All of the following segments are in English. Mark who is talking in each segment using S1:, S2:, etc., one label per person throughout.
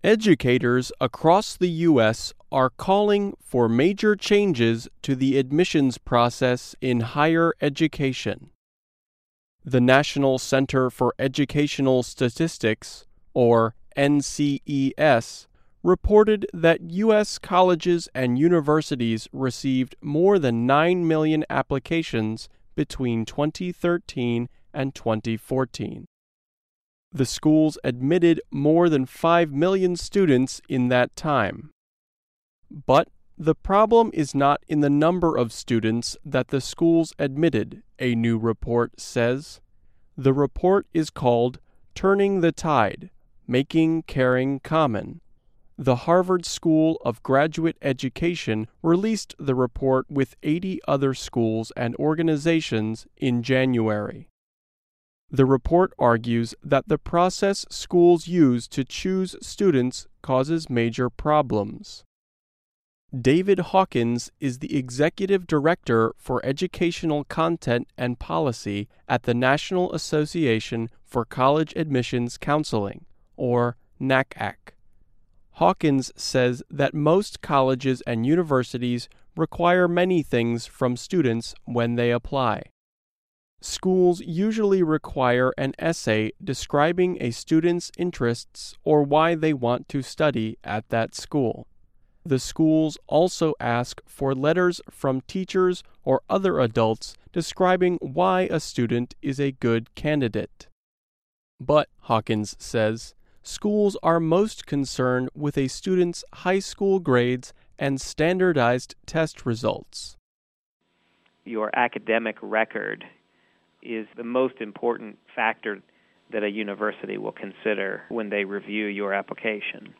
S1: Educators across the U.S. are calling for major changes to the admissions process in higher education. The National Center for Educational Statistics, or NCES, reported that U.S. colleges and universities received more than 9 million applications between 2013 and 2014. The schools admitted more than 5 million students in that time. But the problem is not in the number of students that the schools admitted, a new report says. The report is called Turning the Tide, Making Caring Common. The Harvard School of Graduate Education released the report with 80 other schools and organizations in January. The report argues that the process schools use to choose students causes major problems. David Hawkins is the Executive Director for Educational Content and Policy at the National Association for College Admissions Counseling, or NACAC. Hawkins says that most colleges and universities require many things from students when they apply. Schools usually require an essay describing a student's interests or why they want to study at that school. The schools also ask for letters from teachers or other adults describing why a student is a good candidate. But, Hawkins says, schools are most concerned with a student's high school grades and standardized test results.
S2: Your academic record is the most important factor that a university will consider when they review your application.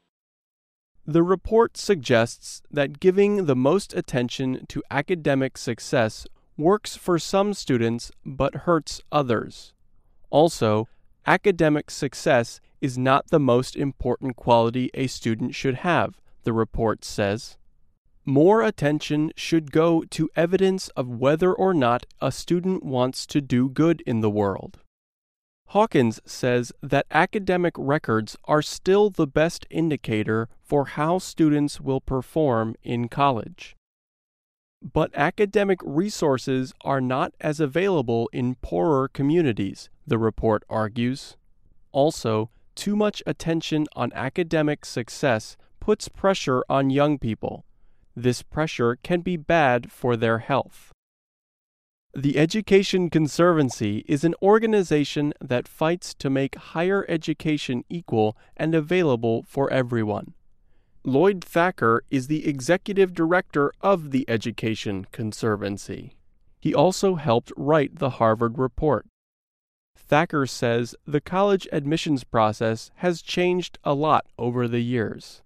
S1: The report suggests that giving the most attention to academic success works for some students but hurts others. Also, academic success is not the most important quality a student should have, the report says. More attention should go to evidence of whether or not a student wants to do good in the world. Hawkins says that academic records are still the best indicator for how students will perform in college. But academic resources are not as available in poorer communities, the report argues. Also, too much attention on academic success puts pressure on young people. This pressure can be bad for their health. The Education Conservancy is an organization that fights to make higher education equal and available for everyone. Lloyd Thacker is the executive director of the Education Conservancy. He also helped write the Harvard report. Thacker says the college admissions process has changed a lot over the years.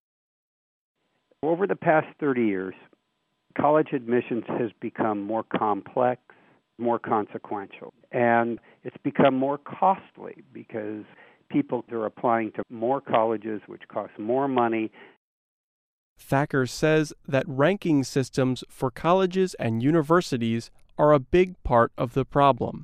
S3: Over the past 30 years, college admissions has become more complex, more consequential, and it's become more costly because people are applying to more colleges, which cost more money.
S1: Thacker says that ranking systems for colleges and universities are a big part of the problem.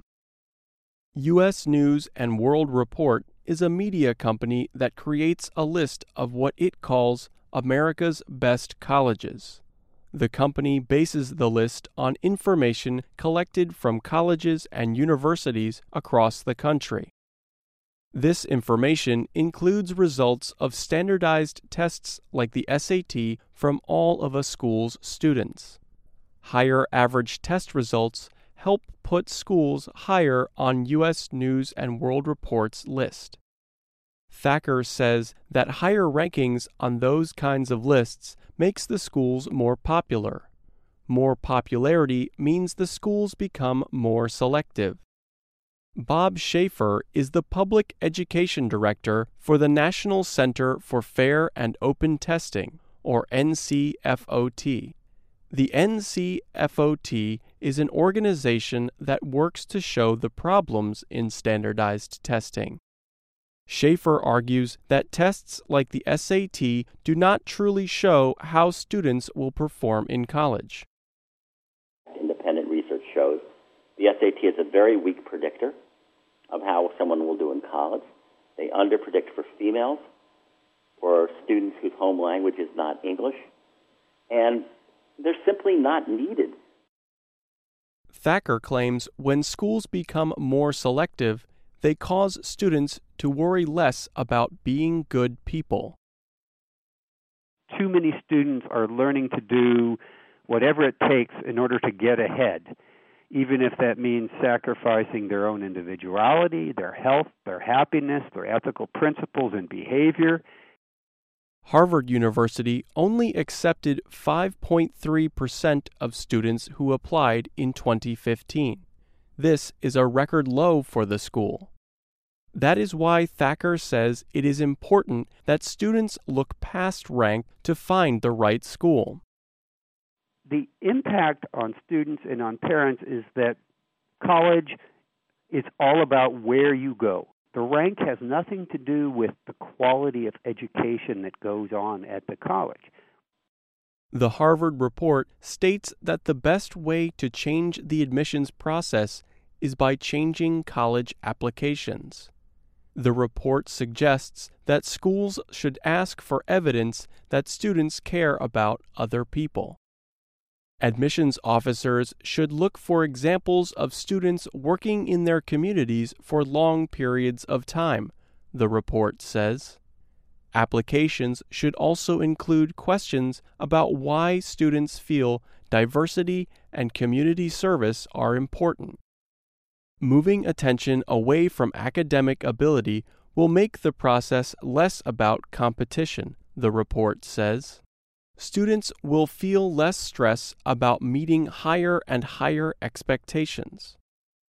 S1: U.S. News and World Report is a media company that creates a list of what it calls America's Best Colleges. The company bases the list on information collected from colleges and universities across the country. This information includes results of standardized tests like the SAT from all of a school's students. Higher average test results help put schools higher on U.S. News and World Report's list. Thacker says that higher rankings on those kinds of lists makes the schools more popular. More popularity means the schools become more selective. Bob Schaefer is the Public Education Director for the National Center for Fair and Open Testing, or NCFOT. The NCFOT is an organization that works to show the problems in standardized testing. Schaefer argues that tests like the SAT do not truly show how students will perform in college.
S4: Independent research shows the SAT is a very weak predictor of how someone will do in college. They underpredict for females. For whose home language is not English, and they're simply not needed.
S1: Thacker claims when schools become more selective, they cause students to worry less about being good people.
S3: Too many students are learning to do whatever it takes in order to get ahead, even if that means sacrificing their own individuality, their health, their happiness, their ethical principles and behavior.
S1: Harvard University only accepted 5.3% of students who applied in 2015. This is a record low for the school. That is why Thacker says it is important that students look past rank to find the right school.
S3: The impact on students and on parents is that college is all about where you go. The rank has nothing to do with the quality of education that goes on at the college.
S1: The Harvard report states that the best way to change the admissions process is by changing college applications. The report suggests that schools should ask for evidence that students care about other people. Admissions officers should look for examples of students working in their communities for long periods of time, the report says. Applications should also include questions about why students feel diversity and community service are important. Moving attention away from academic ability will make the process less about competition, the report says. Students will feel less stress about meeting higher and higher expectations.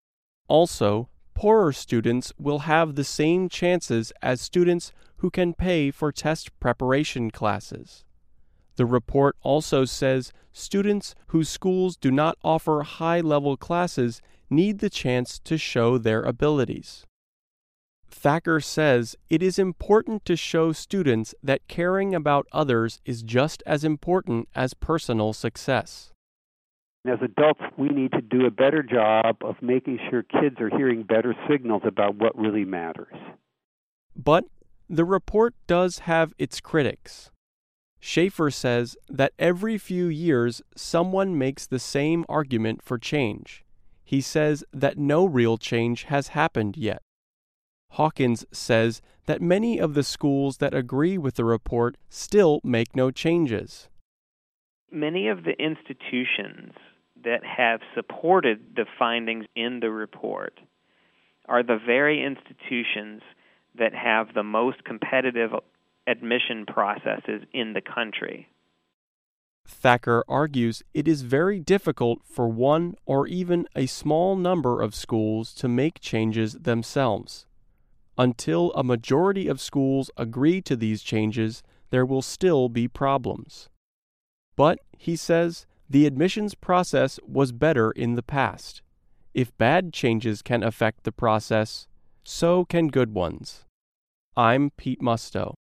S1: Also, poorer students will have the same chances as students who can pay for test preparation classes. The report also says students whose schools do not offer high-level classes need the chance to show their abilities. Thacker says it is important to show students that caring about others is just as important as personal success.
S3: As adults, we need to do a better job of making sure kids are hearing better signals about what really matters.
S1: But the report does have its critics. Schaefer says that every few years someone makes the same argument for change. He says that no real change has happened yet. Hawkins says that many of the schools that agree with the report still make no changes.
S2: Many of the institutions that have supported the findings in the report are the very institutions that have the most competitive admission processes in the country.
S1: Thacker argues it is very difficult for one or even a small number of schools to make changes themselves. Until a majority of schools agree to these changes, there will still be problems. But, he says, the admissions process was better in the past. If bad changes can affect the process, so can good ones. I'm Pete Musto.